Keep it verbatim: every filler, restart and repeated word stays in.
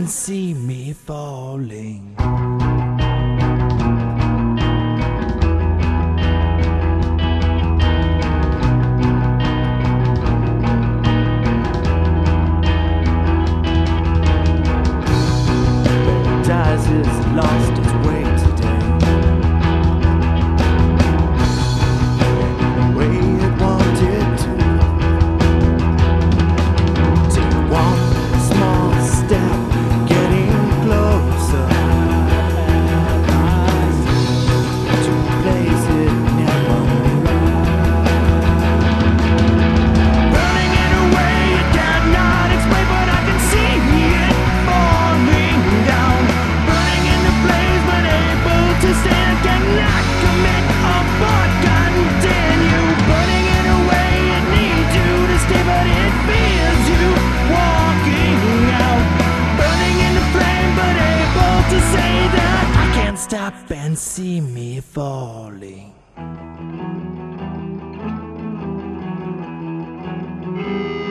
and see me falling. Paradise has lost its way today, the way it wanted to. Take one small step, getting closer to a place it never was. Burning in a way you cannot explain, but I can see it falling down. Burning in the flames, but able to stand, cannot commit or continue. Burning in a way it needs you to stay, but it feels you walking out. Burning in the flame, but able to say that I can't stop and see me falling.